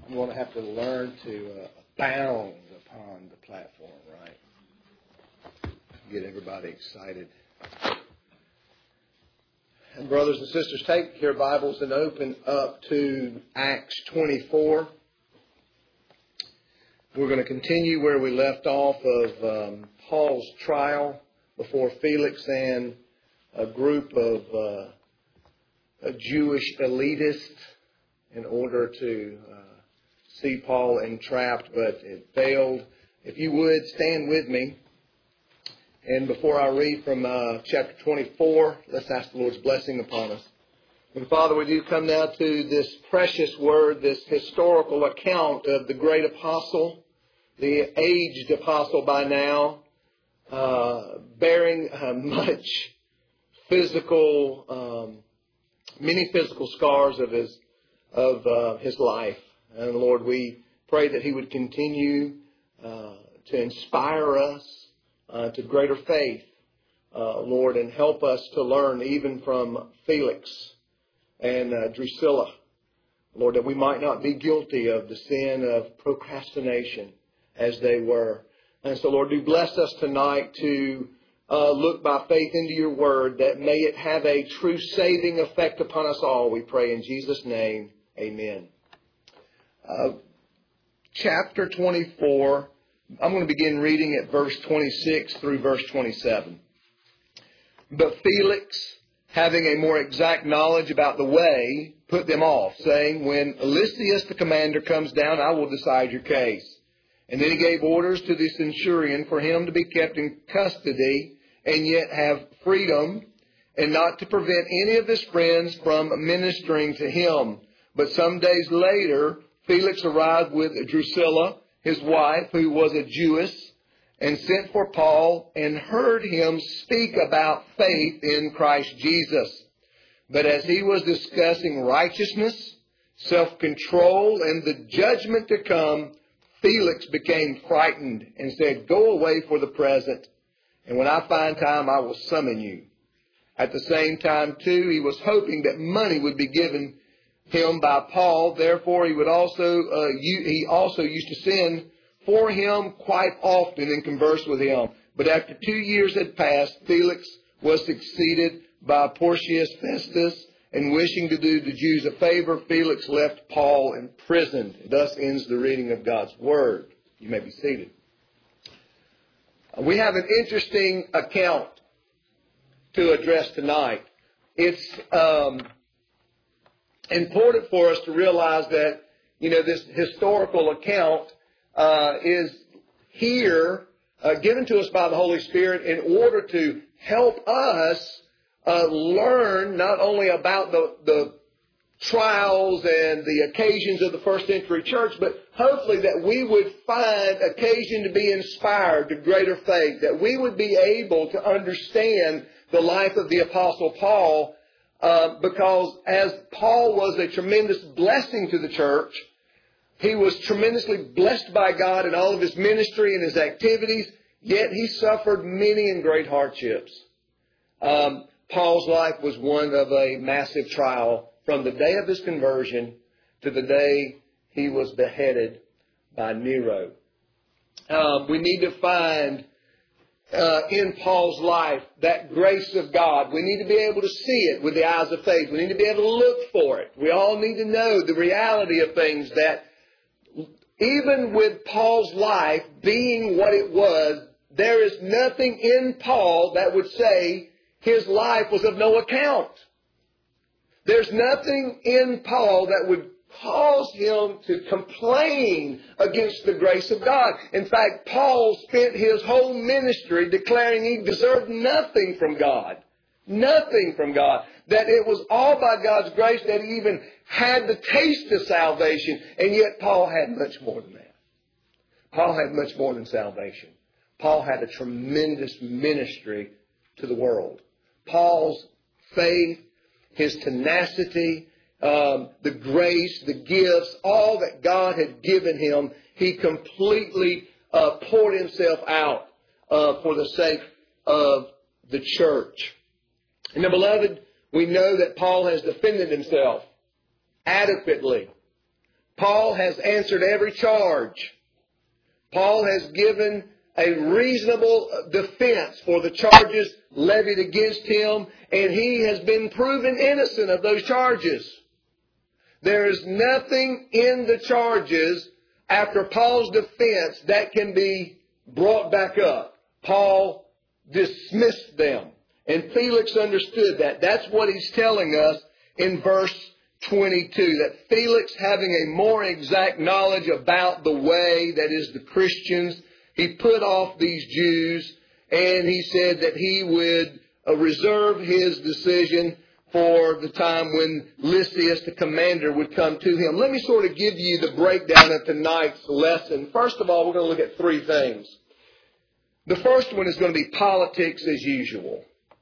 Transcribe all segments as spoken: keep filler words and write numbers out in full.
I'm going to have to learn to uh, abound upon the platform, right? Get everybody excited. And brothers and sisters, take your Bibles and open up to Acts twenty-four. We're going to continue where we left off of um, Paul's trial before Felix and a group of uh, a Jewish elitists in order to uh, see Paul entrapped, but it failed. If you would, stand with me. And before I read from uh, chapter twenty-four, let's ask the Lord's blessing upon us. And Father, we do come now to this precious word, this historical account of the great apostle, the aged apostle by now, uh, bearing uh, much physical, um, many physical scars of his of uh, his life. And Lord, we pray that He would continue uh, to inspire us uh, to greater faith, uh, Lord, and help us to learn even from Felix and uh, Drusilla, Lord, that we might not be guilty of the sin of procrastination as they were. And so, Lord, do bless us tonight to uh, look by faith into your word, that may it have a true saving effect upon us all, we pray in Jesus' name. Amen. Uh, chapter twenty-four, I'm going to begin reading at verse twenty-six through verse twenty-seven. But Felix, having a more exact knowledge about the way, put them off, saying, when Lysias the commander comes down, I will decide your case. And then he gave orders to the centurion for him to be kept in custody and yet have freedom, and not to prevent any of his friends from ministering to him. But some days later, Felix arrived with Drusilla, his wife, who was a Jewess, and sent for Paul and heard him speak about faith in Christ Jesus. But as he was discussing righteousness, self-control, and the judgment to come, Felix became frightened and said, go away for the present, and when I find time, I will summon you. At the same time, too, he was hoping that money would be given him by Paul. Therefore, he would also uh, he also used to send for him quite often and converse with him. But after two years had passed, Felix was succeeded by Porcius Festus, and wishing to do the Jews a favor, Felix left Paul in prison. Thus ends the reading of God's Word. You may be seated. We have an interesting account to address tonight. It's um, important for us to realize that, you know, this historical account uh, is here uh, given to us by the Holy Spirit in order to help us uh, learn not only about the, the trials and the occasions of the first century church, but hopefully that we would find occasion to be inspired to greater faith, that we would be able to understand the life of the Apostle Paul, uh, because as Paul was a tremendous blessing to the church, he was tremendously blessed by God in all of his ministry and his activities, yet he suffered many and great hardships. Um, Paul's life was one of a massive trial from the day of his conversion to the day he was beheaded by Nero. Um, we need to find uh, in Paul's life that grace of God. We need to be able to see it with the eyes of faith. We need to be able to look for it. We all need to know the reality of things, that even with Paul's life being what it was, there is nothing in Paul that would say his life was of no account. There's nothing in Paul that would cause him to complain against the grace of God. In fact, Paul spent his whole ministry declaring he deserved nothing from God. Nothing from God. That it was all by God's grace that he even had the taste of salvation. And yet Paul had much more than that. Paul had much more than salvation. Paul had a tremendous ministry to the world. Paul's faith, his tenacity, um, the grace, the gifts, all that God had given him, he completely uh, poured himself out uh, for the sake of the church. And now, beloved, we know that Paul has defended himself adequately Paul has answered every charge. Paul has given a reasonable defense for the charges levied against him, and he has been proven innocent of those charges. There is nothing in the charges after Paul's defense that can be brought back up. Paul dismissed them. And Felix understood that. That's what he's telling us in verse twenty-two. That Felix, having a more exact knowledge about the way, that is the Christians, he put off these Jews, and he said that he would uh, reserve his decision for the time when Lysias, the commander, would come to him. Let me sort of give you the breakdown of tonight's lesson. First of all, we're going to look at three things. The first one is going to be politics as usual.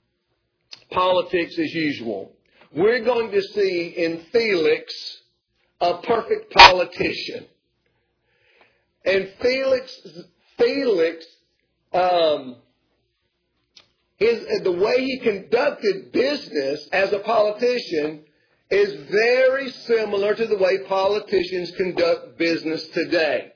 Politics as usual. We're going to see in Felix a perfect politician. And Felix, Felix, um, his, the way he conducted business as a politician is very similar to the way politicians conduct business today.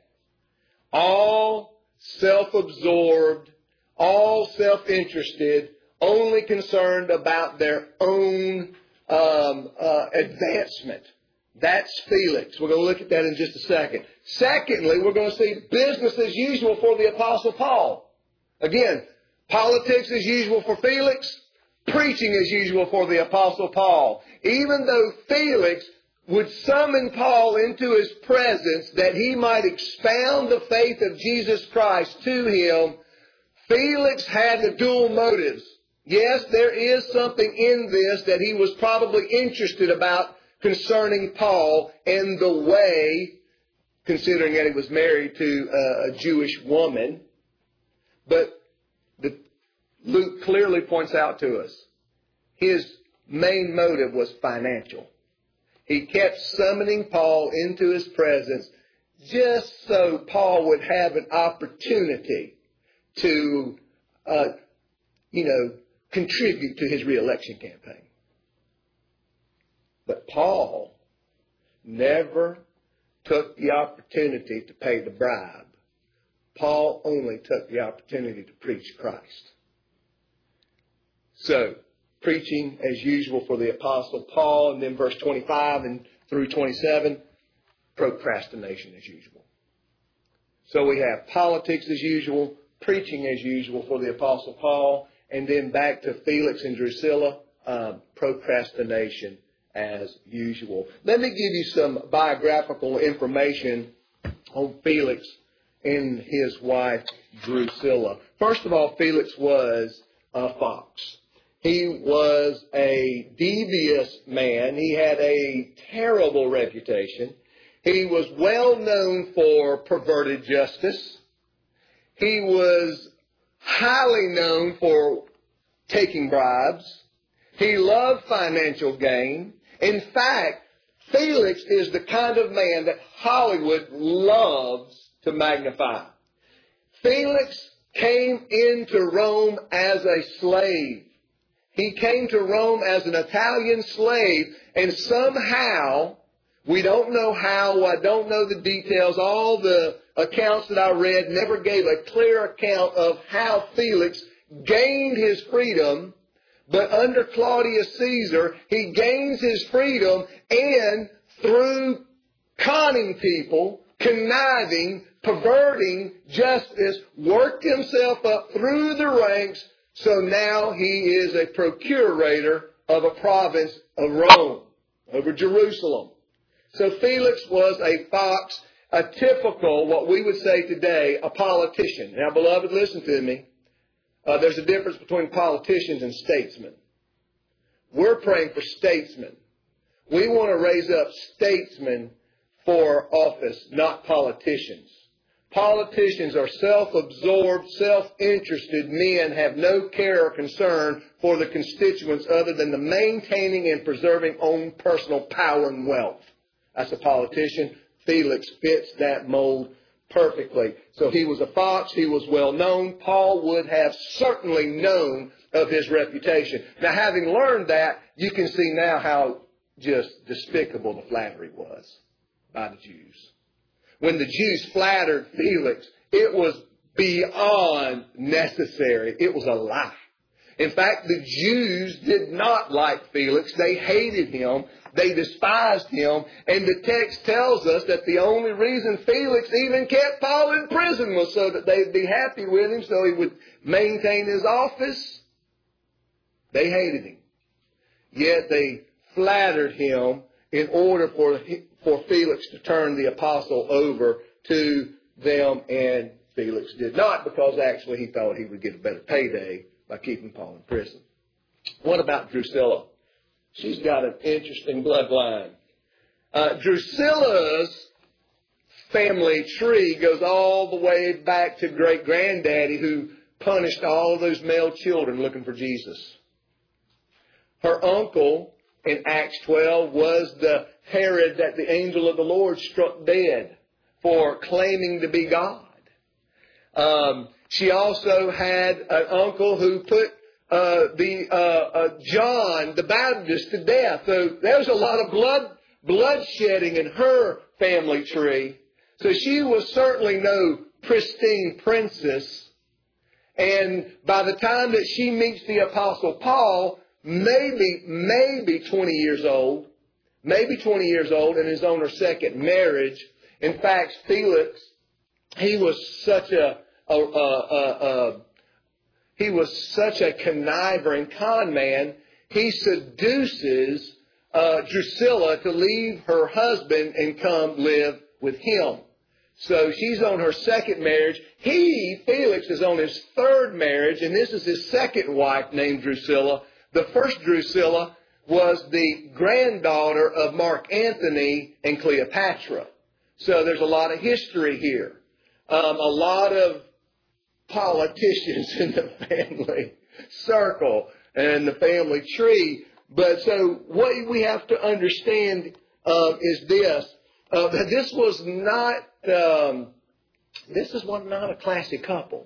All self-absorbed, all self-interested, only concerned about their own um, uh, advancement. That's Felix. We're going to look at that in just a second. Secondly, we're going to see business as usual for the Apostle Paul. Again, politics as usual for Felix, preaching as usual for the Apostle Paul. Even though Felix would summon Paul into his presence that he might expound the faith of Jesus Christ to him, Felix had the dual motives. Yes, there is something in this that he was probably interested about concerning Paul and the way, considering that he was married to a Jewish woman. But the, Luke clearly points out to us, his main motive was financial. He kept summoning Paul into his presence just so Paul would have an opportunity to, uh, you know, contribute to his re-election campaign. But Paul never took the opportunity to pay the bribe. Paul only took the opportunity to preach Christ. So, preaching as usual for the Apostle Paul, and then verse twenty-five and through twenty-seven, procrastination as usual. So we have politics as usual, preaching as usual for the Apostle Paul, and then back to Felix and Drusilla, um, procrastination as usual. Let me give you some biographical information on Felix and his wife Drusilla. First of all, Felix was a fox. He was a devious man. He had a terrible reputation. He was well known for perverted justice. He was highly known for taking bribes. He loved financial gain. In fact, Felix is the kind of man that Hollywood loves to magnify. Felix came into Rome as a slave. He came to Rome as an Italian slave, and somehow, we don't know how, I don't know the details, all the accounts that I read never gave a clear account of how Felix gained his freedom, but under Claudius Caesar, he gains his freedom and through conning people, conniving, perverting justice, worked himself up through the ranks. So now he is a procurator of a province of Rome, over Jerusalem. So Felix was a fox, a typical, what we would say today, a politician. Now, beloved, listen to me. Uh, there's a difference between politicians and statesmen. We're praying for statesmen. We want to raise up statesmen for office, not politicians. Politicians are self-absorbed, self-interested men, have no care or concern for the constituents other than the maintaining and preserving own personal power and wealth. That's a politician. Felix fits that mold perfectly. So he was a fox. He was well known. Paul would have certainly known of his reputation. Now, having learned that, you can see now how just despicable the flattery was. by the Jews. When the Jews flattered Felix, it was beyond necessary. It was a lie. In fact, the Jews did not like Felix. They hated him. They despised him. And the text tells us that the only reason Felix even kept Paul in prison was so that they'd be happy with him, so he would maintain his office. They hated him. Yet they flattered him in order for, for Felix to turn the apostle over to them. And Felix did not, because actually he thought he would get a better payday by keeping Paul in prison. What about Drusilla? She's got an interesting bloodline. Uh, Drusilla's family tree goes all the way back to great-granddaddy, who punished all of those male children looking for Jesus. Her uncle in Acts twelve was the Herod that the angel of the Lord struck dead for claiming to be God. Um, she also had an uncle who put uh, the uh, uh, John the Baptist to death. So there's a lot of blood bloodshedding in her family tree. So she was certainly no pristine princess. And by the time that she meets the Apostle Paul, maybe maybe twenty years old, maybe twenty years old, and is on her second marriage. In fact, Felix, he was such a, a, a, a, a he was such a conniver and con man. He seduces uh, Drusilla to leave her husband and come live with him. So she's on her second marriage. He, Felix, is on his third marriage, and this is his second wife named Drusilla. The first Drusilla was the granddaughter of Mark Antony and Cleopatra. So there's a lot of history here. Um, a lot of politicians in the family circle and the family tree. But so what we have to understand uh, is this. Uh, that this was not, um, this is one, not a classy couple.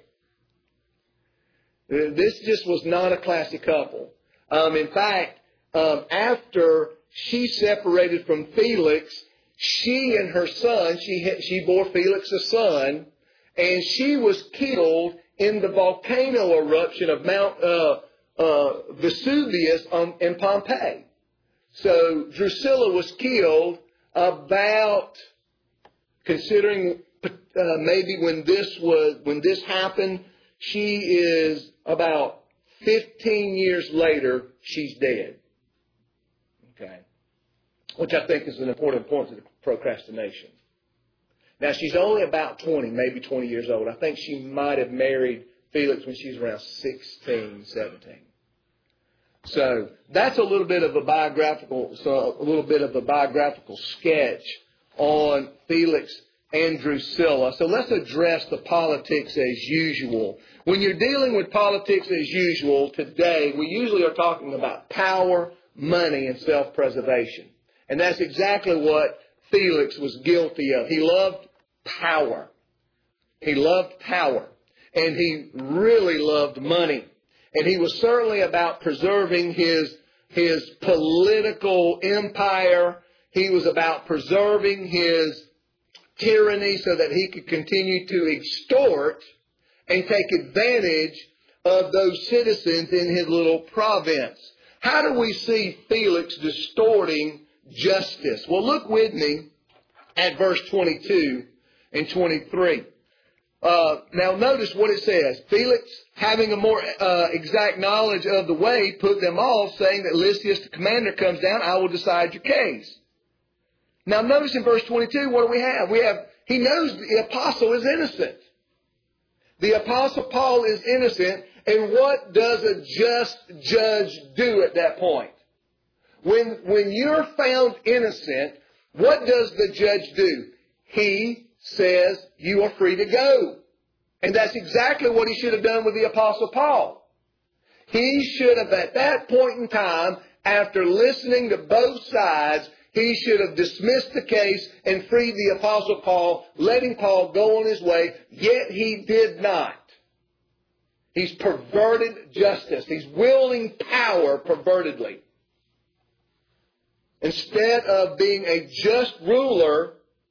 This just was not a classy couple. Um, in fact, um, after she separated from Felix, she and her son, she had, she bore Felix a son, and she was killed in the volcano eruption of Mount uh, uh, Vesuvius on, in Pompeii. So Drusilla was killed about, considering uh, maybe when this was when this happened, she is about fifteen years later, she's dead. Okay. Which I think is an important point to the procrastination. Now, she's only about twenty, maybe twenty years old. I think she might have married Felix when she was around sixteen, seventeen. So that's a little bit of a biographical, so a little bit of a biographical sketch on Felix and Drusilla. So let's address the politics as usual. When you're dealing with politics as usual today, we usually are talking about power, money, and self-preservation. And that's exactly what Felix was guilty of. He loved power. He loved power. And he really loved money. And he was certainly about preserving his, his political empire. He was about preserving his tyranny so that he could continue to extort and take advantage of those citizens in his little province. How do we see Felix distorting justice? Well, look with me at verse twenty-two and twenty-three. Uh, now notice what it says. Felix, having a more uh, exact knowledge of the way, put them off, saying that Lysias the commander comes down, I will decide your case. Now notice in verse twenty-two, what do we have? We have, he knows the apostle is innocent. The apostle Paul is innocent, and what does a just judge do at that point? When, when you're found innocent, what does the judge do? He says you are free to go. And that's exactly what he should have done with the Apostle Paul. He should have, at that point in time, after listening to both sides, he should have dismissed the case and freed the Apostle Paul, letting Paul go on his way. Yet he did not. He's perverted justice. He's wielding power pervertedly. Instead of being a just ruler,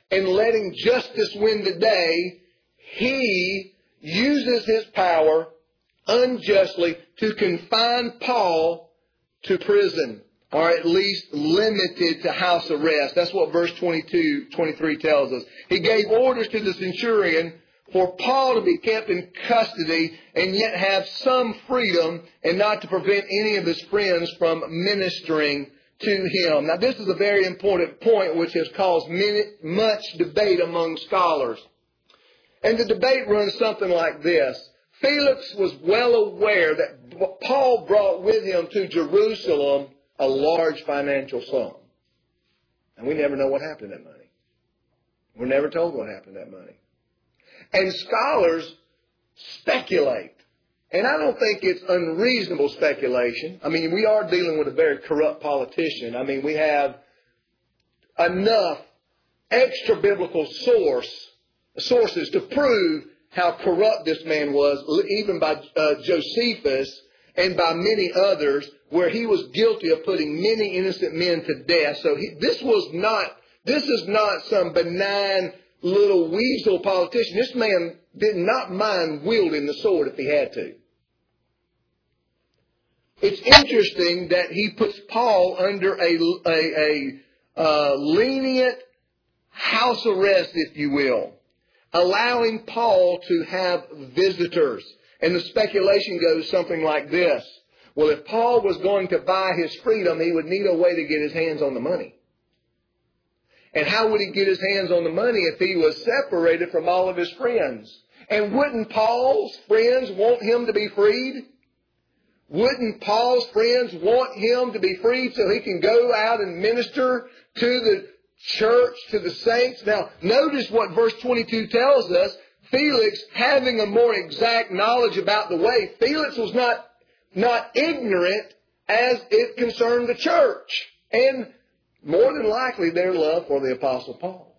and letting justice win the day, he uses his power unjustly to confine Paul to prison, or at least limited to house arrest. That's what verse twenty-two, twenty-three tells us. He gave orders to the centurion for Paul to be kept in custody and yet have some freedom, and not to prevent any of his friends from ministering to him. Now, this is a very important point which has caused many, much debate among scholars. And the debate runs something like this. Felix was well aware that Paul brought with him to Jerusalem a large financial sum. And we never know what happened to that money. We're never told what happened to that money. And scholars speculate. And I don't think it's unreasonable speculation. I mean, we are dealing with a very corrupt politician. I mean, we have enough extra biblical source, sources to prove how corrupt this man was, even by uh, Josephus and by many others, where he was guilty of putting many innocent men to death. So he, this was not, this is not some benign little weasel politician. This man did not mind wielding the sword if he had to. It's interesting that he puts Paul under a, a, a uh, lenient house arrest, if you will, allowing Paul to have visitors. And the speculation goes something like this. Well, if Paul was going to buy his freedom, he would need a way to get his hands on the money. And how would he get his hands on the money if he was separated from all of his friends? And wouldn't Paul's friends want him to be freed? Wouldn't Paul's friends want him to be freed so he can go out and minister to the church, to the saints? Now, notice what verse twenty-two tells us. Felix, having a more exact knowledge about the way, Felix was not, not ignorant as it concerned the church. And more than likely their love for the Apostle Paul.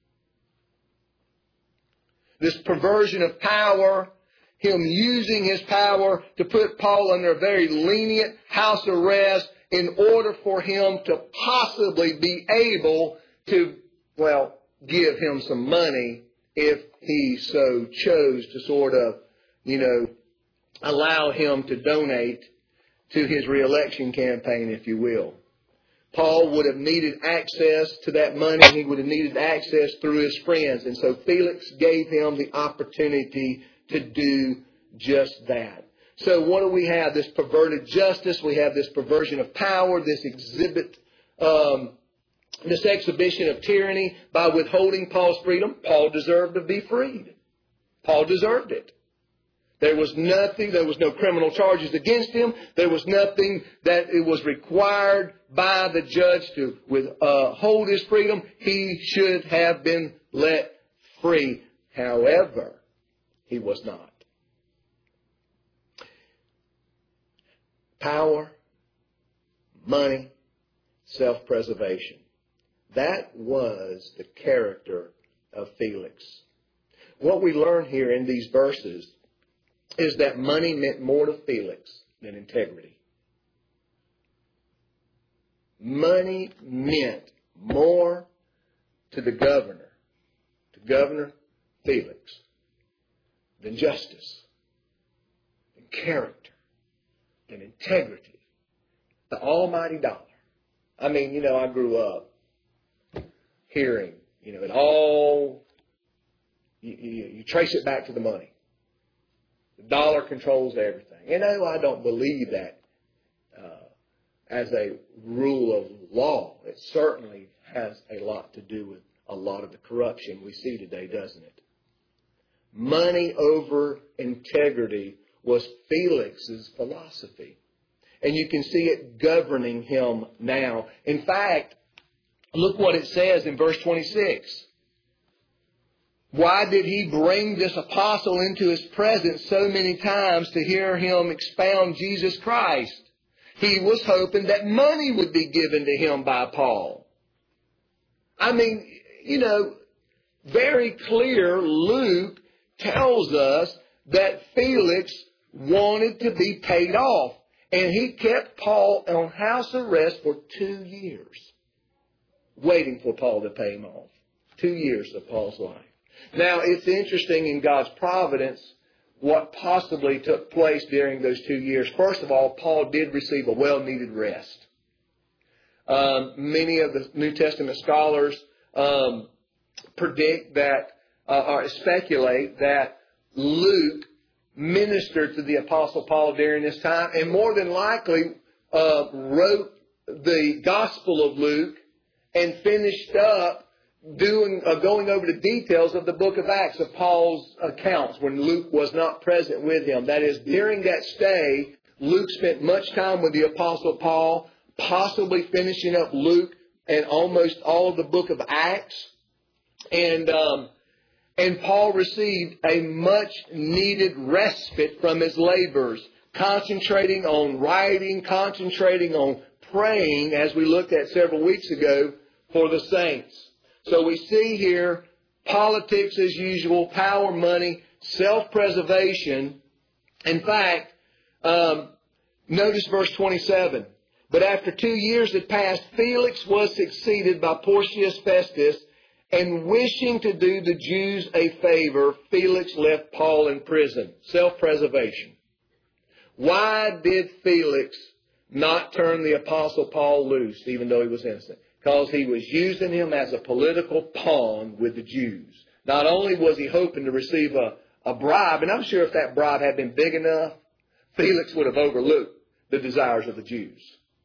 This perversion of power, him using his power to put Paul under a very lenient house arrest in order for him to possibly be able to, well, give him some money if he so chose to sort of, you know, allow him to donate to his reelection campaign, if you will. Paul would have needed access to that money. He would have needed access through his friends. And so Felix gave him the opportunity to do just that. So what do we have? This perverted justice. We have this perversion of power, this exhibit, um, this exhibition of tyranny by withholding Paul's freedom. Paul deserved to be freed. Paul deserved it. There was nothing, there was no criminal charges against him. There was nothing that it was required by the judge to withhold his freedom. He should have been let free. However, he was not. Power, money, self-preservation. That was the character of Felix. What we learn here in these verses is that money meant more to Felix than integrity. Money meant more to the governor, to Governor Felix, than justice, than character, than integrity, the almighty dollar. I mean, you know, I grew up hearing, you know, it all, you, you, you trace it back to the money. The dollar controls everything. You know, I don't believe that uh, as a rule of law. It certainly has a lot to do with a lot of the corruption we see today, doesn't it? Money over integrity was Felix's philosophy. And you can see it governing him now. In fact, look what it says in verse twenty-six. Why did he bring this apostle into his presence so many times to hear him expound Jesus Christ? He was hoping that money would be given to him by Paul. I mean, you know, very clear, Luke tells us that Felix wanted to be paid off. And he kept Paul on house arrest for two years, waiting for Paul to pay him off. Two years of Paul's life. Now, it's interesting in God's providence what possibly took place during those two years. First of all, Paul did receive a well-needed rest. Um, many of the New Testament scholars um, predict that, uh, or speculate that Luke ministered to the Apostle Paul during this time, and more than likely uh, wrote the Gospel of Luke and finished up doing uh, going over the details of the book of Acts, of Paul's accounts when Luke was not present with him. That is, during that stay, Luke spent much time with the Apostle Paul, possibly finishing up Luke and almost all of the book of Acts. And um, and Paul received a much needed respite from his labors, concentrating on writing, concentrating on praying, as we looked at several weeks ago, for the saints. So we see here politics as usual, power, money, self-preservation. In fact, um, notice verse twenty-seven. But after two years had passed, Felix was succeeded by Porcius Festus, and wishing to do the Jews a favor, Felix left Paul in prison. Self-preservation. Why did Felix not turn the Apostle Paul loose, even though he was innocent? Because he was using him as a political pawn with the Jews. Not only was he hoping to receive a, a bribe, and I'm sure if that bribe had been big enough, Felix would have overlooked the desires of the Jews.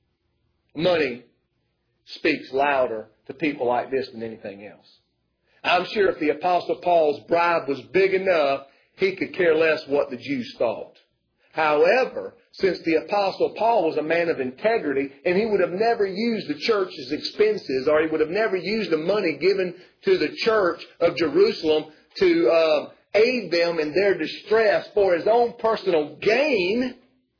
Money speaks louder to people like this than anything else. I'm sure if the Apostle Paul's bribe was big enough, he could care less what the Jews thought. However, since the Apostle Paul was a man of integrity, and he would have never used the church's expenses, or he would have never used the money given to the church of Jerusalem to uh, aid them in their distress for his own personal gain,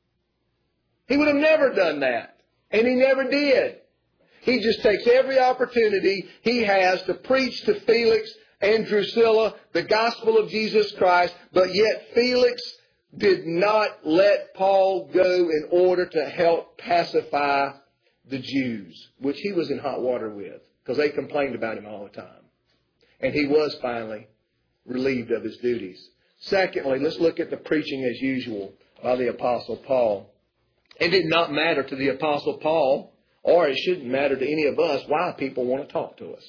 he would have never done that. And he never did. He just takes every opportunity he has to preach to Felix and Drusilla the gospel of Jesus Christ, but yet Felix did not let Paul go in order to help pacify the Jews, which he was in hot water with, because they complained about him all the time. And he was finally relieved of his duties. Secondly, let's look at the preaching as usual by the Apostle Paul. It did not matter to the Apostle Paul, or it shouldn't matter to any of us, why people want to talk to us.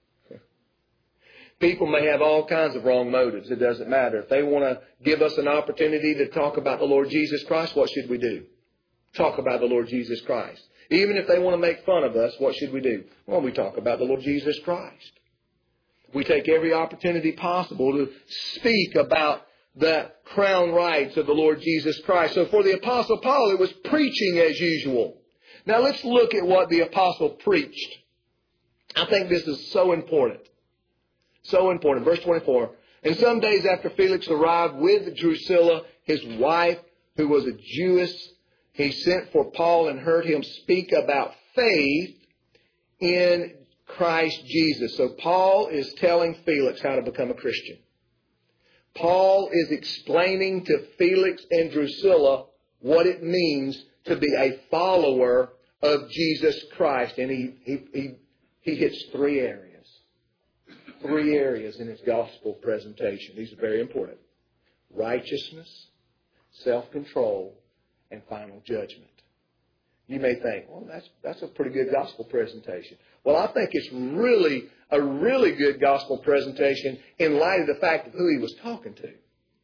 People may have all kinds of wrong motives. It doesn't matter. If they want to give us an opportunity to talk about the Lord Jesus Christ, what should we do? Talk about the Lord Jesus Christ. Even if they want to make fun of us, what should we do? Well, we talk about the Lord Jesus Christ. We take every opportunity possible to speak about the crown rights of the Lord Jesus Christ. So for the Apostle Paul, it was preaching as usual. Now let's look at what the Apostle preached. I think this is so important. So important. Verse twenty-four. And some days after Felix arrived with Drusilla, his wife, who was a Jewess, he sent for Paul and heard him speak about faith in Christ Jesus. So Paul is telling Felix how to become a Christian. Paul is explaining to Felix and Drusilla what it means to be a follower of Jesus Christ. And he, he, he, he hits three areas. Three areas in his gospel presentation. These are very important. Righteousness, self-control, and final judgment. You may think, well, that's, that's a pretty good gospel presentation. Well, I think it's really a really good gospel presentation in light of the fact of who he was talking to.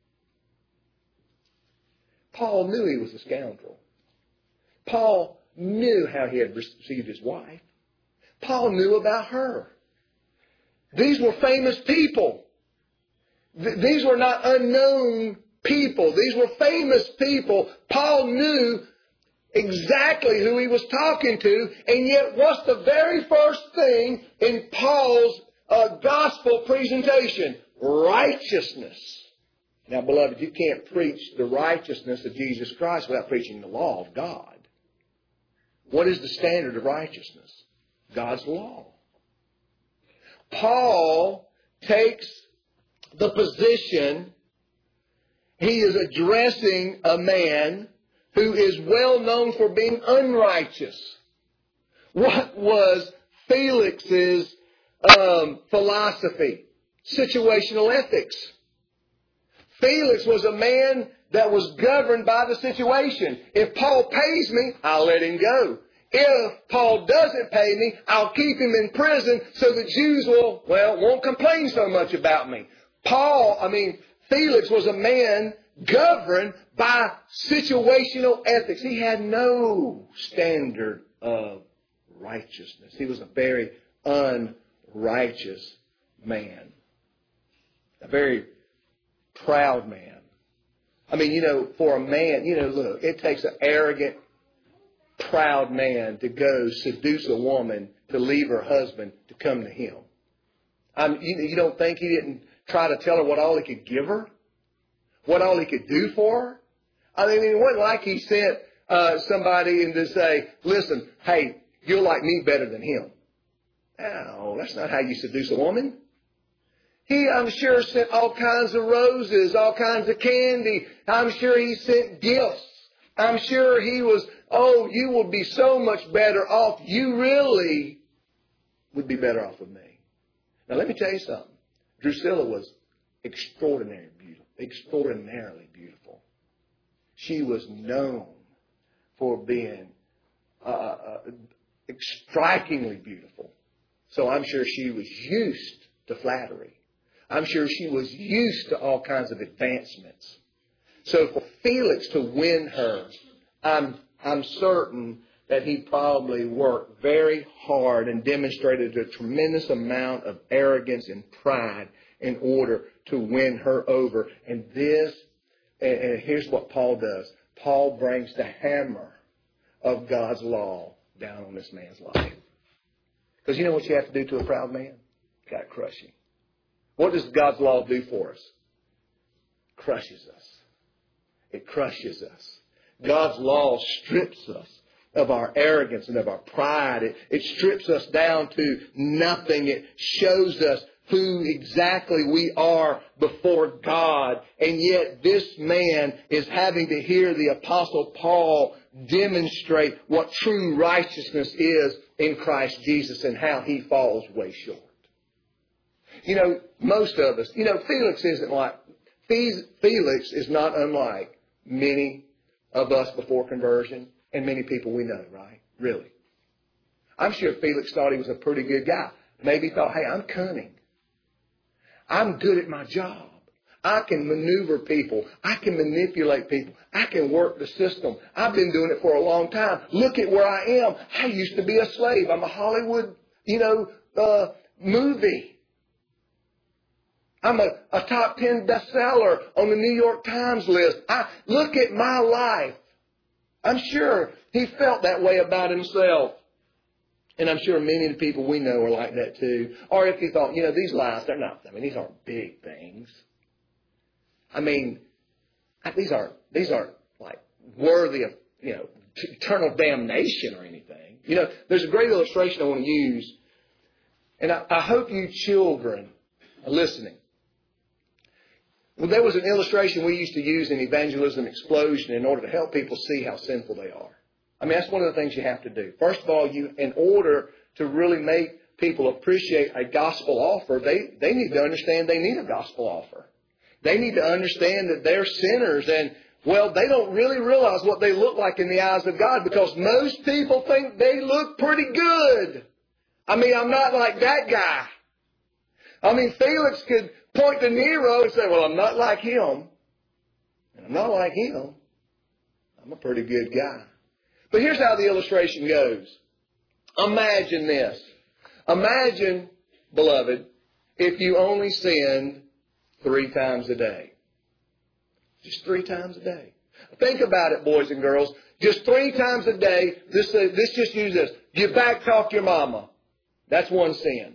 Paul knew he was a scoundrel. Paul knew how he had received his wife. Paul knew about her. These were famous people. Th- these were not unknown people. These were famous people. Paul knew exactly who he was talking to, and yet what's the very first thing in Paul's uh, gospel presentation? Righteousness. Now, beloved, you can't preach the righteousness of Jesus Christ without preaching the law of God. What is the standard of righteousness? God's law. Paul takes the position, he is addressing a man who is well known for being unrighteous. What was Felix's um, philosophy, situational ethics. Felix was a man that was governed by the situation. If Paul pays me, I'll let him go. If Paul doesn't pay me, I'll keep him in prison so the Jews will, well, won't complain so much about me. Paul, I mean, Felix was a man governed by situational ethics. He had no standard of righteousness. He was a very unrighteous man. A very proud man. I mean, you know, for a man, you know, look, it takes an arrogant, proud man to go seduce a woman to leave her husband to come to him. Um, you, you don't think he didn't try to tell her what all he could give her? What all he could do for her? I mean, it wasn't like he sent uh, somebody in to say, listen, hey, you'll like me better than him. No, that's not how you seduce a woman. He, I'm sure, sent all kinds of roses, all kinds of candy. I'm sure he sent gifts. I'm sure he was, oh, you will be so much better off. You really would be better off with me. Now, let me tell you something. Drusilla was extraordinarily beautiful, extraordinarily beautiful. She was known for being uh, uh, strikingly beautiful. So I'm sure she was used to flattery. I'm sure she was used to all kinds of advancements. So for Felix to win her, I'm, I'm certain that he probably worked very hard and demonstrated a tremendous amount of arrogance and pride in order to win her over. And this, and, and here's what Paul does. Paul brings the hammer of God's law down on this man's life. Because you know what you have to do to a proud man? You've got to crush him. What does God's law do for us? Crushes us. It crushes us. God's law strips us of our arrogance and of our pride. It, it strips us down to nothing. It shows us who exactly we are before God. And yet this man is having to hear the Apostle Paul demonstrate what true righteousness is in Christ Jesus and how he falls way short. You know, most of us, you know, Felix isn't like, Felix is not unlike many of us before conversion and many people we know, right? Really. I'm sure Felix thought he was a pretty good guy. Maybe he thought, hey, I'm cunning. I'm good at my job. I can maneuver people. I can manipulate people. I can work the system. I've been doing it for a long time. Look at where I am. I used to be a slave. I'm a Hollywood, you know, uh, movie. I'm a, a top ten bestseller on the New York Times list. I look at my life. I'm sure he felt that way about himself. And I'm sure many of the people we know are like that too. Or if you thought, you know, these lies, they're not, I mean, these aren't big things. I mean, these aren't, these aren't like worthy of, you know, eternal damnation or anything. You know, there's a great illustration I want to use. And I, I hope you children are listening. Well, there was an illustration we used to use in Evangelism Explosion in order to help people see how sinful they are. I mean, that's one of the things you have to do. First of all, you, in order to really make people appreciate a gospel offer, they, they need to understand they need a gospel offer. They need to understand that they're sinners and, well, they don't really realize what they look like in the eyes of God because most people think they look pretty good. I mean, I'm not like that guy. I mean, Felix could point to Nero and say, well, I'm not like him. And I'm not like him. I'm a pretty good guy. But here's how the illustration goes. Imagine this. Imagine, beloved, if you only sinned three times a day. Just three times a day. Think about it, boys and girls. Just three times a day, this, uh, this just use this. You backtalk your mama. That's one sin.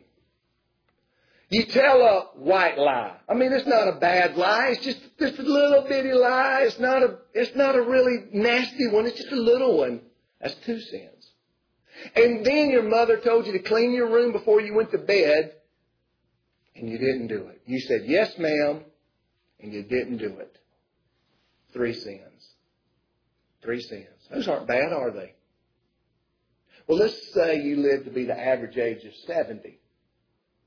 You tell a white lie. I mean, it's not a bad lie. It's just, just a little bitty lie. It's not a, it's not a really nasty one. It's just a little one. That's two sins. And then your mother told you to clean your room before you went to bed, and you didn't do it. You said, yes, ma'am, and you didn't do it. Three sins. Three sins. Those aren't bad, are they? Well, let's say you live to be the average age of seventy.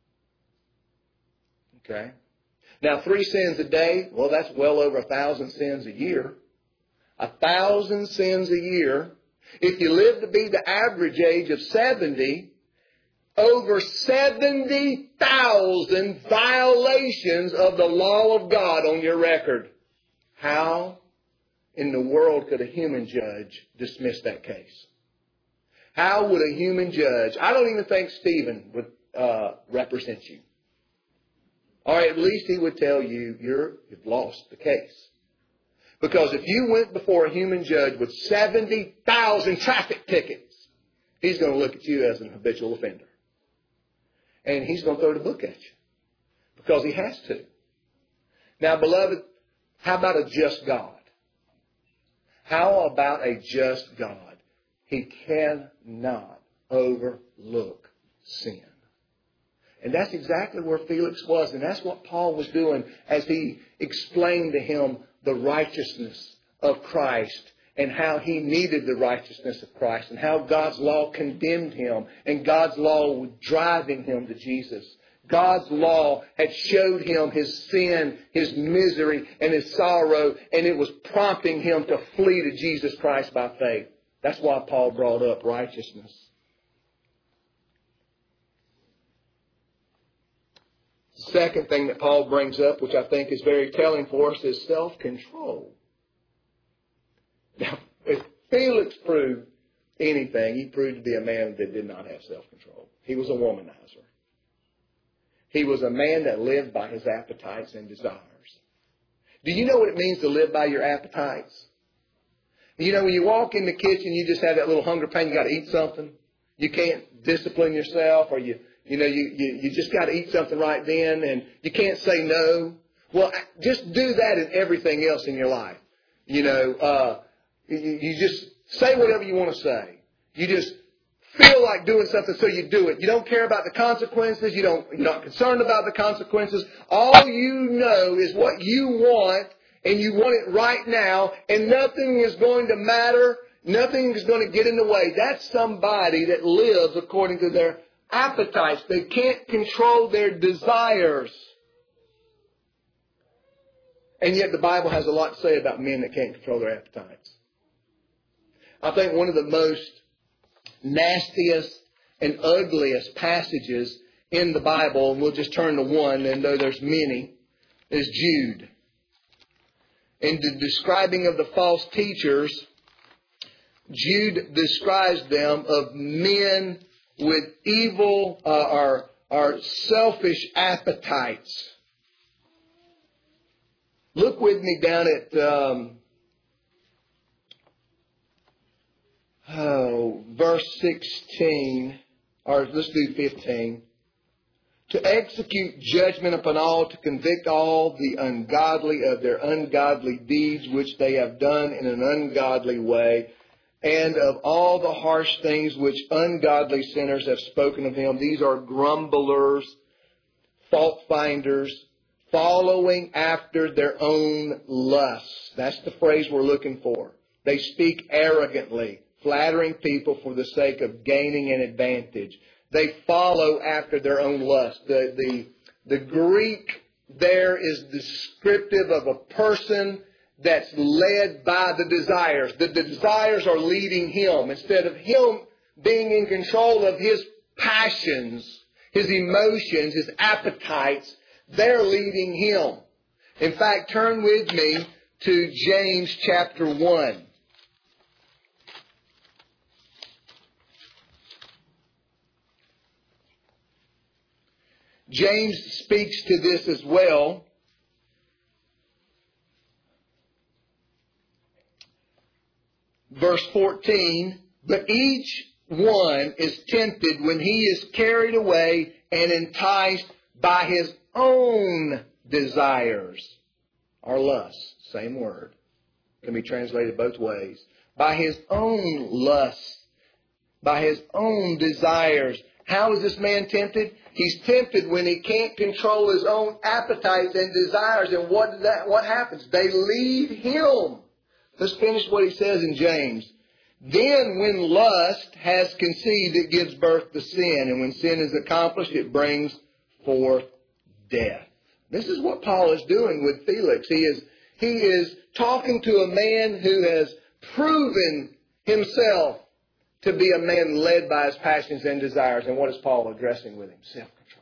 Okay? Now, three sins a day, well, that's well over a thousand sins a year. A thousand sins a year. If you live to be the average age of seventy, over seventy thousand violations of the law of God on your record. How in the world could a human judge dismiss that case? How would a human judge, I don't even think Stephen would uh, represent you. Or at least he would tell you you're, you've lost the case. Because if you went before a human judge with seventy thousand traffic tickets, he's going to look at you as an habitual offender. And he's going to throw the book at you. Because he has to. Now, beloved, how about a just God? How about a just God? He cannot overlook sin. And that's exactly where Felix was. And that's what Paul was doing as he explained to him the righteousness of Christ and how he needed the righteousness of Christ and how God's law condemned him and God's law was driving him to Jesus. God's law had showed him his sin, his misery, and his sorrow, and it was prompting him to flee to Jesus Christ by faith. That's why Paul brought up righteousness. The second thing that Paul brings up, which I think is very telling for us, is self-control. Now, if Felix proved anything, he proved to be a man that did not have self-control. He was a womanizer. He was a man that lived by his appetites and desires. Do you know what it means to live by your appetites? You know, when you walk in the kitchen, you just have that little hunger pain. You got to eat something. You can't discipline yourself, or you, you know, you, you, you just got to eat something right then, and you can't say no. Well, just do that in everything else in your life. You know, uh, you, you just say whatever you want to say. You just feel like doing something, so you do it. You don't care about the consequences. You don't, you're not concerned about the consequences. All you know is what you want, and you want it right now, and nothing is going to matter. Nothing is going to get in the way. That's somebody that lives according to their appetites. They can't control their desires. And yet the Bible has a lot to say about men that can't control their appetites. I think one of the most nastiest and ugliest passages in the Bible, and we'll just turn to one, and though there's many, is Jude. In the describing of the false teachers, Jude describes them of men with evil uh, or, or selfish appetites. Look with me down at um, oh, verse sixteen, or let's do fifteen. To execute judgment upon all, to convict all the ungodly of their ungodly deeds which they have done in an ungodly way, and of all the harsh things which ungodly sinners have spoken of him. These are grumblers, fault finders, following after their own lusts. That's the phrase we're looking for. They speak arrogantly, flattering people for the sake of gaining an advantage. They follow after their own lust. The, the, the Greek there is descriptive of a person that's led by the desires. The desires are leading him. Instead of him being in control of his passions, his emotions, his appetites, they're leading him. In fact, turn with me to James chapter one. James speaks to this as well. Verse fourteen, but each one is tempted when he is carried away and enticed by his own desires. Or lust, same word. Can be translated both ways. By his own lust, by his own desires. How is this man tempted? He's tempted when he can't control his own appetites and desires. And what does that, what happens? They lead him. Let's finish what he says in James. Then when lust has conceived, it gives birth to sin. And when sin is accomplished, it brings forth death. This is what Paul is doing with Felix. He is, he is talking to a man who has proven himself to be a man led by his passions and desires. And what is Paul addressing with him? Self-control.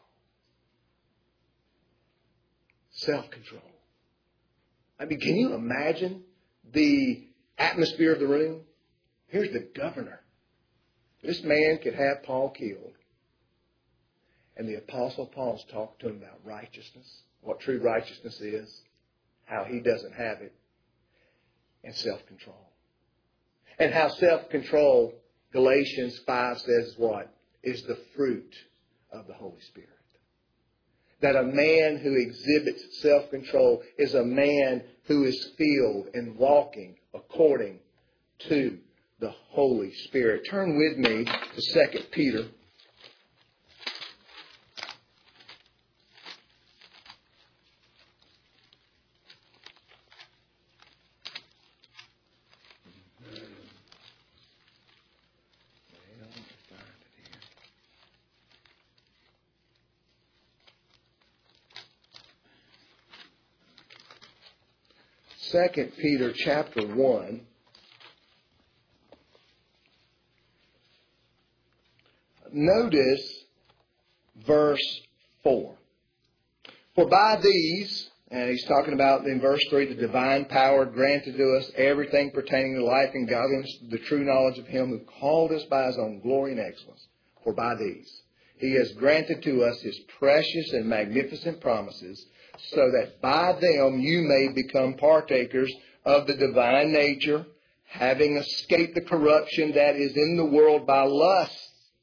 Self-control. I mean, can you imagine the atmosphere of the room? Here's the governor. This man could have Paul killed. And the Apostle Paul's talked to him about righteousness, what true righteousness is, how he doesn't have it, and self-control. And how self-control, Galatians five says what? Is the fruit of the Holy Spirit. That a man who exhibits self-control is a man who is filled and walking according to the Holy Spirit. Turn with me to Second Peter. Second Peter chapter one. Notice verse four. For by these, and he's talking about in verse three, the divine power granted to us everything pertaining to life and godliness, the true knowledge of Him who called us by His own glory and excellence. For by these He has granted to us His precious and magnificent promises, so that by them you may become partakers of the divine nature, having escaped the corruption that is in the world by lust.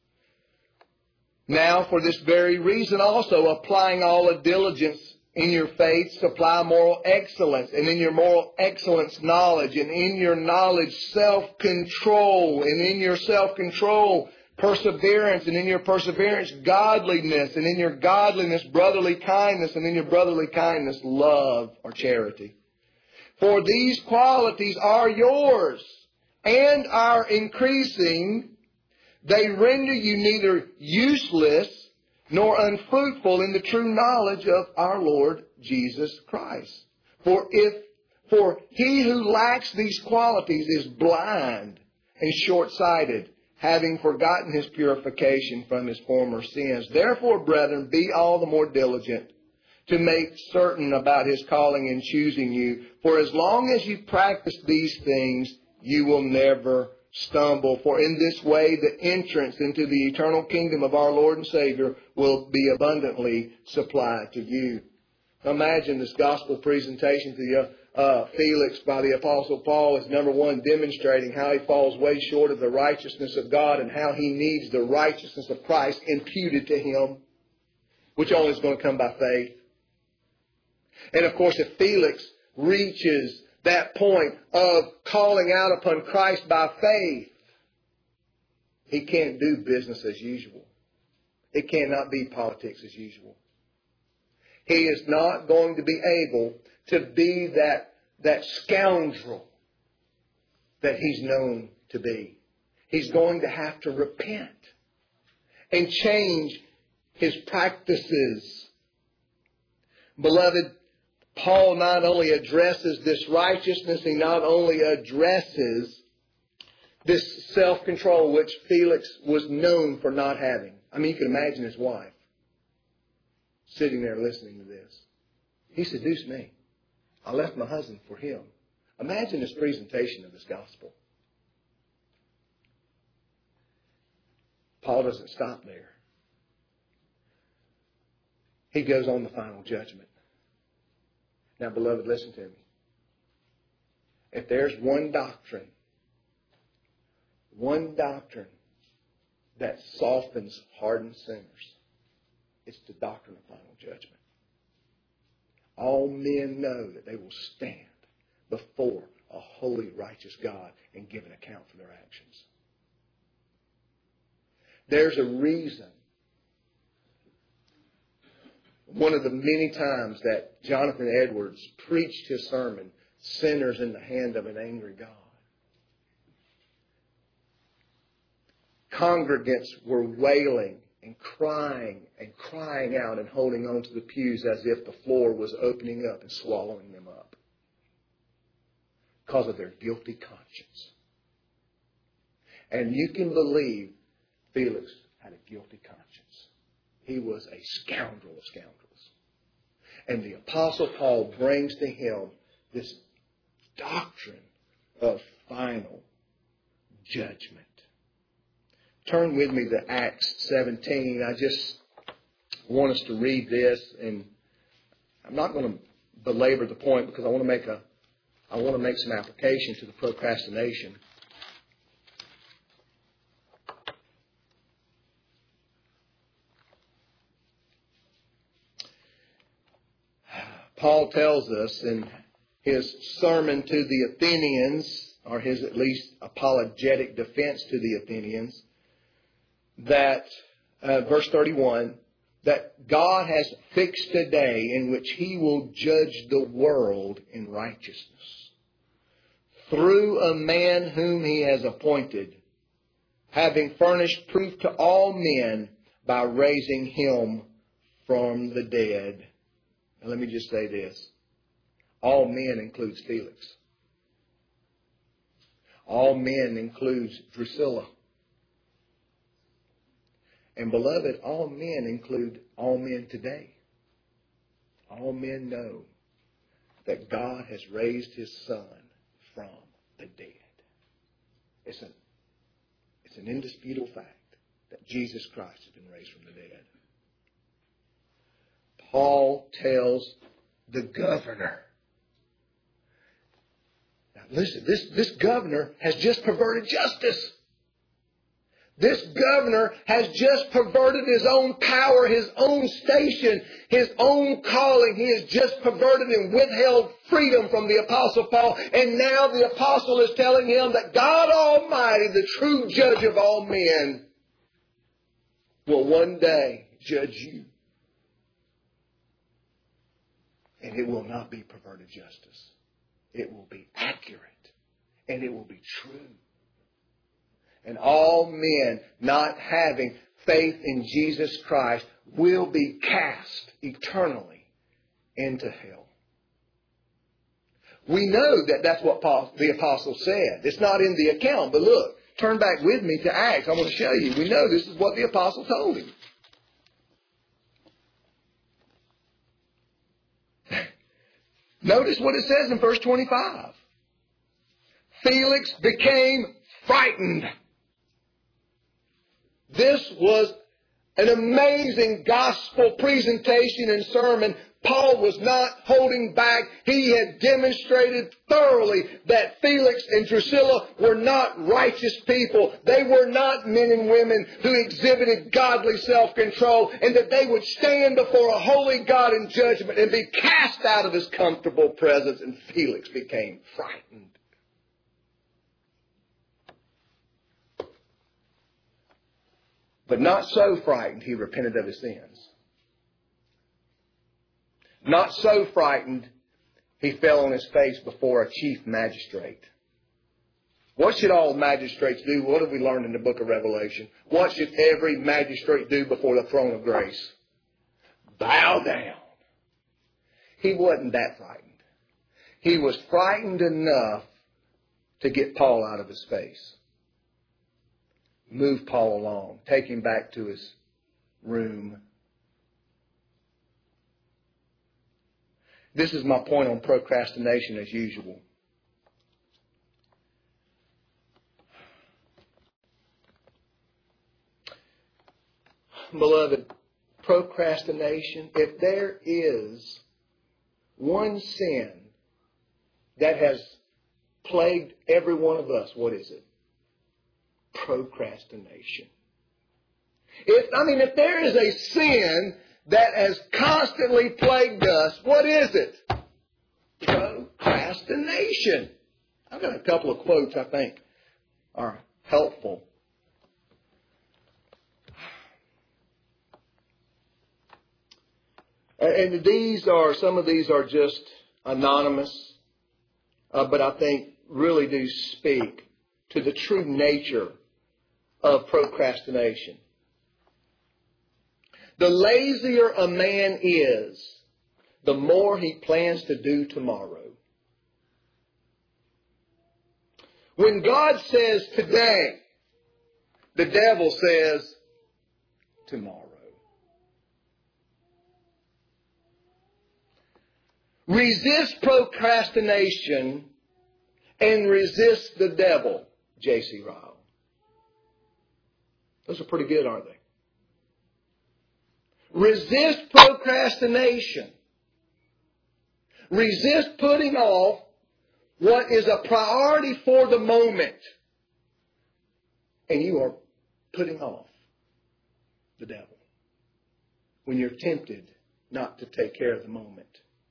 Now, for this very reason also, applying all the diligence in your faith, supply moral excellence, and in your moral excellence, knowledge, and in your knowledge, self-control, and in your self-control, perseverance, and in your perseverance, godliness, and in your godliness, brotherly kindness, and in your brotherly kindness, love or charity. For these qualities are yours and are increasing. They render you neither useless nor unfruitful in the true knowledge of our Lord Jesus Christ. For if, for he who lacks these qualities is blind and short-sighted, having forgotten his purification from his former sins. Therefore, brethren, be all the more diligent to make certain about His calling and choosing you. For as long as you practice these things, you will never stumble. For in this way, the entrance into the eternal kingdom of our Lord and Savior will be abundantly supplied to you. Imagine this gospel presentation to you. Uh, Felix by the Apostle Paul is, number one, demonstrating how he falls way short of the righteousness of God and how he needs the righteousness of Christ imputed to him, which only is going to come by faith. And of course, if Felix reaches that point of calling out upon Christ by faith, he can't do business as usual. It cannot be politics as usual. He is not going to be able to be that, that scoundrel that he's known to be. He's going to have to repent and change his practices. Beloved, Paul not only addresses this righteousness, he not only addresses this self-control which Felix was known for not having. I mean, you can imagine his wife sitting there listening to this. He seduced me. I left my husband for him. Imagine this presentation of this gospel. Paul doesn't stop there. He goes on the final judgment. Now, beloved, listen to me. If there's one doctrine, one doctrine that softens hardened sinners, it's the doctrine of final judgment. All men know that they will stand before a holy, righteous God and give an account for their actions. There's a reason. One of the many times that Jonathan Edwards preached his sermon, Sinners in the Hand of an Angry God. Congregants were wailing and crying and crying out and holding on to the pews as if the floor was opening up and swallowing them up because of their guilty conscience. And you can believe Felix had a guilty conscience. He was a scoundrel of scoundrels. And the Apostle Paul brings to him this doctrine of final judgment. Turn with me to Acts seventeen. I just want us to read this, and I'm not going to belabor the point because I want to make a I want to make some application to the procrastination. Paul tells us in his sermon to the Athenians, or his at least apologetic defense to the Athenians, that, uh, verse thirty-one, that God has fixed a day in which He will judge the world in righteousness through a man whom He has appointed, having furnished proof to all men by raising Him from the dead. And let me just say this. All men includes Felix. All men includes Drusilla. And beloved, all men include all men today. All men know that God has raised His Son from the dead. It's an, it's an indisputable fact that Jesus Christ has been raised from the dead. Paul tells the governor. Now listen, this, this governor has just perverted justice. This governor has just perverted his own power, his own station, his own calling. He has just perverted and withheld freedom from the Apostle Paul. And now the Apostle is telling him that God Almighty, the true judge of all men, will one day judge you. And it will not be perverted justice. It will be accurate. And it will be true. And all men not having faith in Jesus Christ will be cast eternally into hell. We know that that's what Paul, the Apostle said. It's not in the account, but look, turn back with me to Acts. I want to show you. We know this is what the Apostle told him. Notice what it says in verse twenty-five. Felix became frightened. This was an amazing gospel presentation and sermon. Paul was not holding back. He had demonstrated thoroughly that Felix and Drusilla were not righteous people. They were not men and women who exhibited godly self-control, and that they would stand before a holy God in judgment and be cast out of His comfortable presence. And Felix became frightened. But not so frightened, he repented of his sins. Not so frightened, he fell on his face before a chief magistrate. What should all magistrates do? What have we learned in the book of Revelation? What should every magistrate do before the throne of grace? Bow down. He wasn't that frightened. He was frightened enough to get Paul out of his face. Move Paul along. Take him back to his room. This is my point on procrastination as usual. Beloved, procrastination, if there is one sin that has plagued every one of us, what is it? Procrastination. If, I mean, if there is a sin that has constantly plagued us, what is it? Procrastination. I've got a couple of quotes I think are helpful. And these are, some of these are just anonymous, uh, but I think really do speak to the true nature of procrastination. The lazier a man is, the more he plans to do tomorrow. When God says today, the devil says tomorrow. Resist procrastination and resist the devil, J C Ryle. Those are pretty good, aren't they? Resist procrastination. Resist putting off what is a priority for the moment. And you are putting off the devil when you're tempted not to take care of the moment.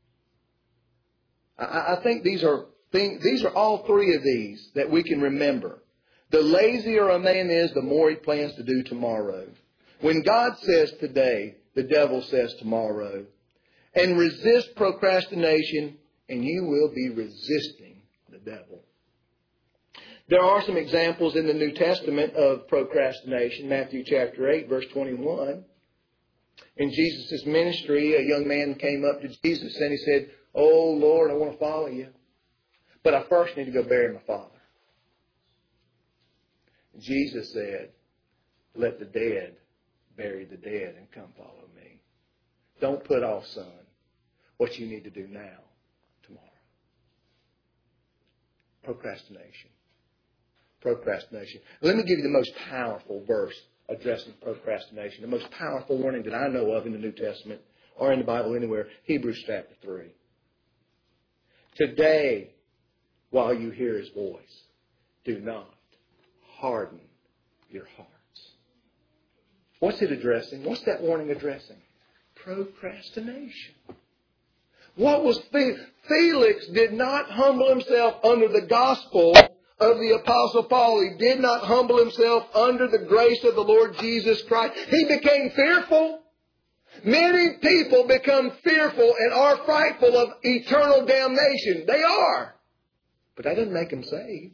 I, I think these are things, these are all three of these that we can remember. The lazier a man is, the more he plans to do tomorrow. When God says today, the devil says tomorrow. And resist procrastination, and you will be resisting the devil. There are some examples in the New Testament of procrastination. Matthew chapter eight, verse twenty-one. In Jesus' ministry, a young man came up to Jesus and he said, "Oh, Lord, I want to follow you, but I first need to go bury my father." Jesus said, "Let the dead bury the dead and come follow me." Don't put off, son, what you need to do now, tomorrow. Procrastination. Procrastination. Let me give you the most powerful verse addressing procrastination. The most powerful warning that I know of in the New Testament or in the Bible anywhere. Hebrews chapter three. Today, while you hear His voice, do not harden your hearts. What's it addressing? What's that warning addressing? Procrastination. What was Felix? Felix did not humble himself under the gospel of the Apostle Paul. He did not humble himself under the grace of the Lord Jesus Christ. He became fearful. Many people become fearful and are frightful of eternal damnation. They are. But that doesn't make them saved.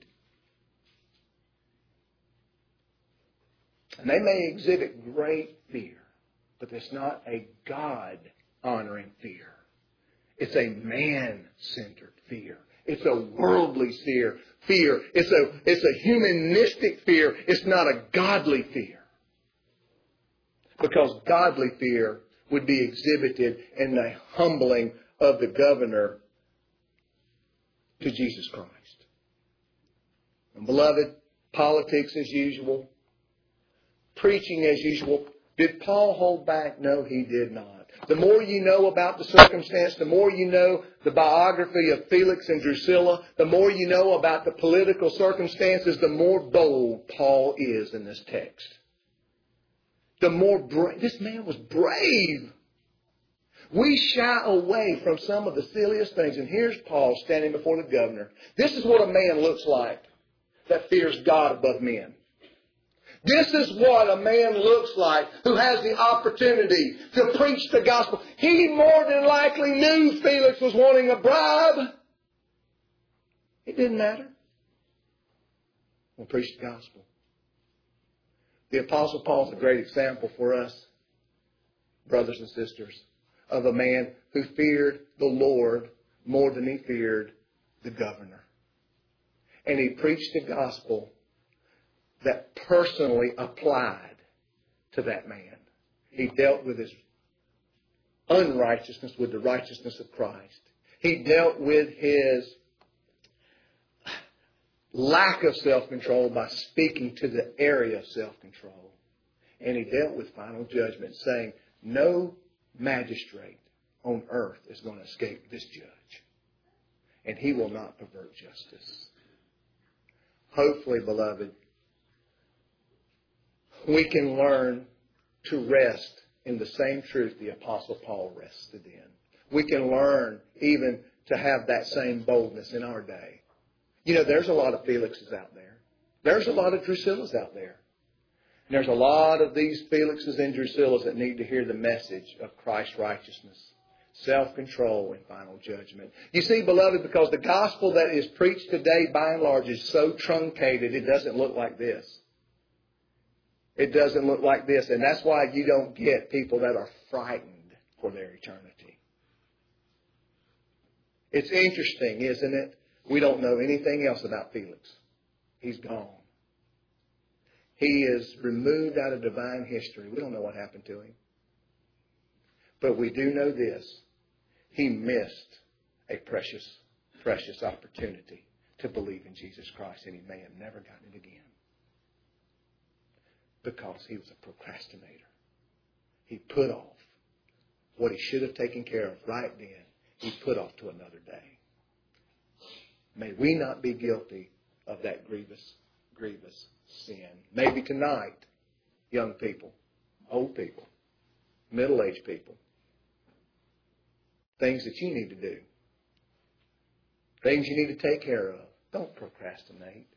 And they may exhibit great fear, but it's not a God-honoring fear. It's a man-centered fear. It's a worldly fear. Fear. It's a, it's a humanistic fear. It's not a godly fear. Because godly fear would be exhibited in the humbling of the governor to Jesus Christ. And beloved, politics as usual. Preaching as usual. Did Paul hold back? No, he did not. The more you know about the circumstance, the more you know the biography of Felix and Drusilla, the more you know about the political circumstances, the more bold Paul is in this text. The more brave. This man was brave. We shy away from some of the silliest things. And here's Paul standing before the governor. This is what a man looks like that fears God above men. This is what a man looks like who has the opportunity to preach the gospel. He more than likely knew Felix was wanting a bribe. It didn't matter. We'll preach the gospel. The Apostle Paul is a great example for us, brothers and sisters, of a man who feared the Lord more than he feared the governor. And he preached the gospel that personally applied to that man. He dealt with his unrighteousness with the righteousness of Christ. He dealt with his lack of self-control by speaking to the area of self-control. And he dealt with final judgment, saying, no magistrate on earth is going to escape this judge. And he will not pervert justice. Hopefully, beloved, we can learn to rest in the same truth the Apostle Paul rested in. We can learn even to have that same boldness in our day. You know, there's a lot of Felixes out there. There's a lot of Drusillas out there. And there's a lot of these Felixes and Drusillas that need to hear the message of Christ's righteousness, self-control, and final judgment. You see, beloved, because the gospel that is preached today, by and large, is so truncated, it doesn't look like this. It doesn't look like this. And that's why you don't get people that are frightened for their eternity. It's interesting, isn't it? We don't know anything else about Felix. He's gone. He is removed out of divine history. We don't know what happened to him. But we do know this. He missed a precious, precious opportunity to believe in Jesus Christ, and he may have never gotten it again. Because he was a procrastinator. He put off what he should have taken care of right then. He put off to another day. May we not be guilty of that grievous, grievous sin. Maybe tonight, young people, old people, middle-aged people, things that you need to do, things you need to take care of. Don't procrastinate.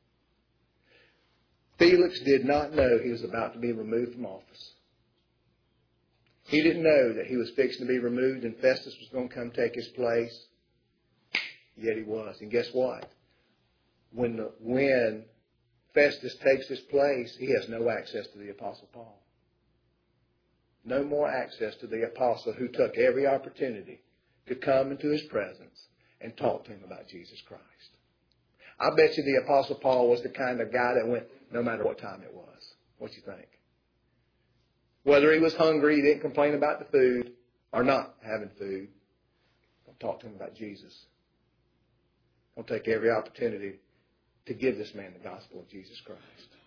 Felix did not know he was about to be removed from office. He didn't know that he was fixing to be removed and Festus was going to come take his place. Yet he was. And guess what? When, the, when Festus takes his place, he has no access to the Apostle Paul. No more access to the apostle who took every opportunity to come into his presence and talk to him about Jesus Christ. I bet you the Apostle Paul was the kind of guy that went no matter what time it was. What do you think? Whether he was hungry, he didn't complain about the food, or not having food. I'll talk to him about Jesus. I'll take every opportunity to give this man the gospel of Jesus Christ.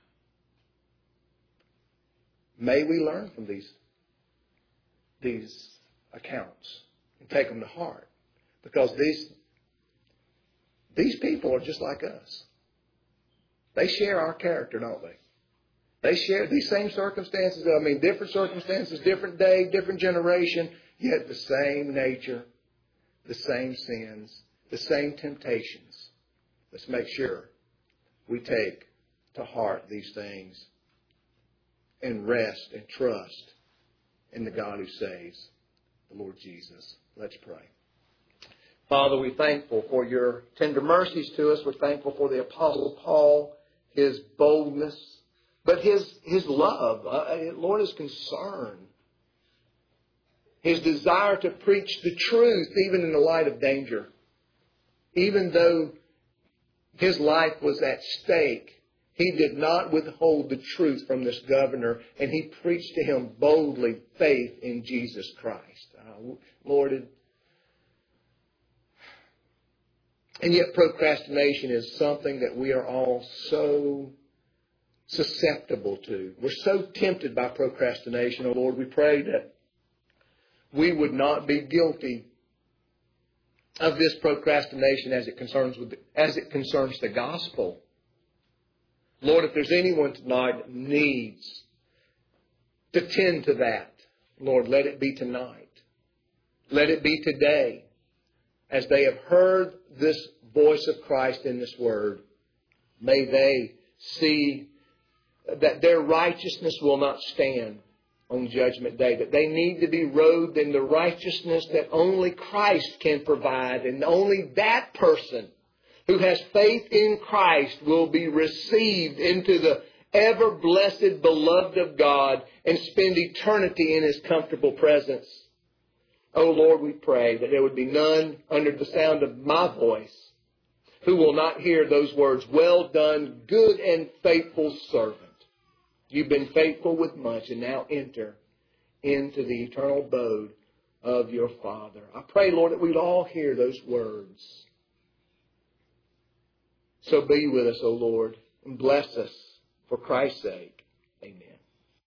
May we learn from these, these accounts and take them to heart. Because these, these people are just like us. They share our character, don't they? They share these same circumstances. I mean, different circumstances, different day, different generation, yet the same nature, the same sins, the same temptations. Let's make sure we take to heart these things and rest and trust in the God who saves, the Lord Jesus. Let's pray. Father, we're thankful for your tender mercies to us. We're thankful for the Apostle Paul, his boldness, but his, his love. Uh, Lord, his concern, his desire to preach the truth even in the light of danger. Even though his life was at stake, he did not withhold the truth from this governor, and he preached to him boldly faith in Jesus Christ. Uh, Lord, it, and yet procrastination is something that we are all so susceptible to. We're so tempted by procrastination. Oh Lord, we pray that we would not be guilty of this procrastination as it concerns with the, as it concerns the gospel. Lord, if there's anyone tonight that needs to tend to that, Lord, let it be tonight. Let it be today, as they have heard this voice of Christ in this word. May they see that their righteousness will not stand on Judgment Day, that they need to be robed in the righteousness that only Christ can provide, and only that person who has faith in Christ will be received into the ever-blessed beloved of God and spend eternity in His comfortable presence. Oh Lord, we pray that there would be none under the sound of my voice who will not hear those words, "Well done, good and faithful servant. You've been faithful with much, and now enter into the eternal abode of your Father." I pray, Lord, that we'd all hear those words. So be with us, O Lord, and bless us for Christ's sake. Amen.